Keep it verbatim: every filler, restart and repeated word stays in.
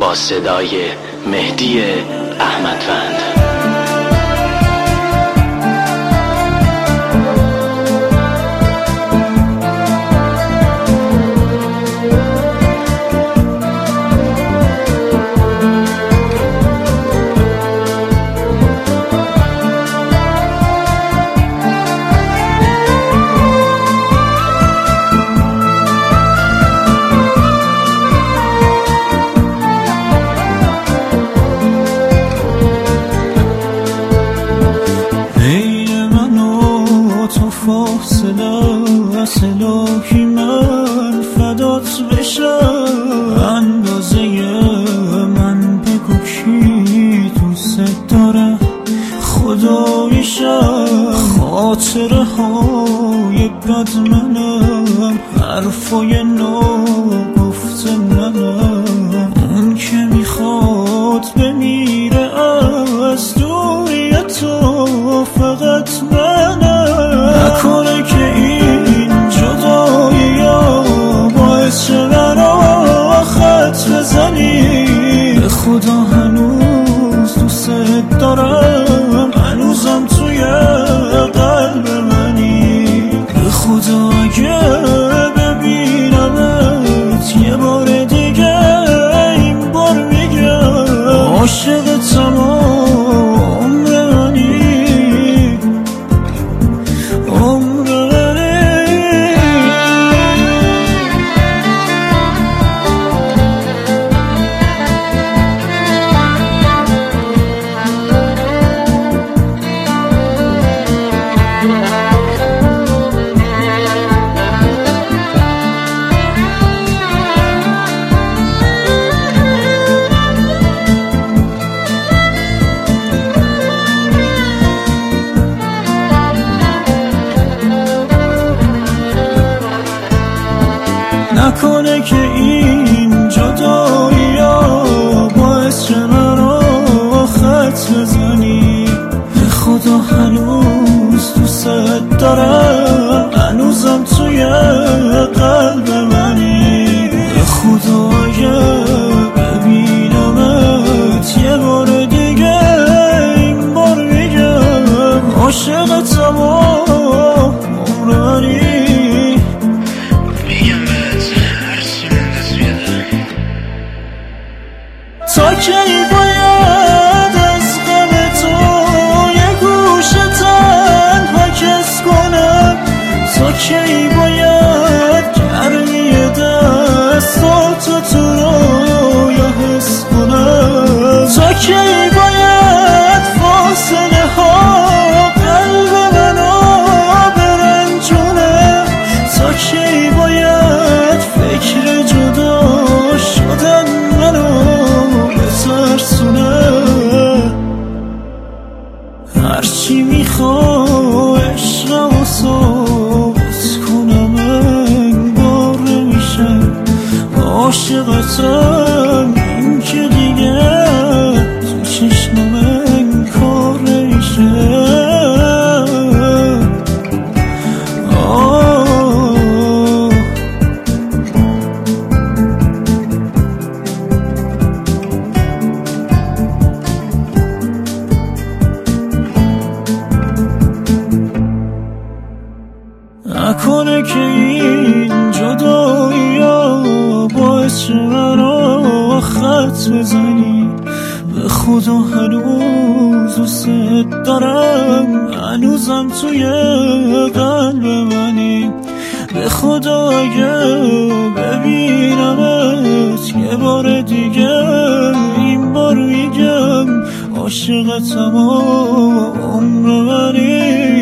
با صدای مهدی احمدوند. الهی من فدات بشم، اندازه من بگو کی دوست داره خدایشم. خاطره های بد منم، حرفای نو گفت منم، اون که میخواد بمیره از دوری تو فقط منم. نکنه که این جدایی ها باعث شه منو خط بزنی. به خدا هنوز دوست دارم، هنوزم توی قلب منی. به خدا اگه ببینمت یه بار دیگه این بار میگم عاشق تمام منی. نکنه که این جدایی ها باعث شه منو خط بزنی. به خدا هنوز دوست دارم، هنوزم توی قلب منی. به خدا اگه ببینمت یه بار دیگه این بار میگم عاشق تمام عمرانی. تا کی باید از غم تو یه گوشه تنها کس کنم؟ تا کی باید گرمی دستاتو تو رویا حس کنم؟ تا کی باید فاصله ها قلب منو برنجونه؟ تا کی باید فکر جدا شدن منو ترسونه؟ هرچی میخوا عشقمو ثابت کنم انگار نمیشه. عاشقتم این که دیگه تو چشمم انکار نمیشه. نکنه که این جدایی ها باعث شه منو خط بزنی. به خدا هنوز دوست دارم، هنوزم توی قلب منی. به خدا اگه ببینمت یه بار دیگه این بار میگم عاشق تمام عمر منی.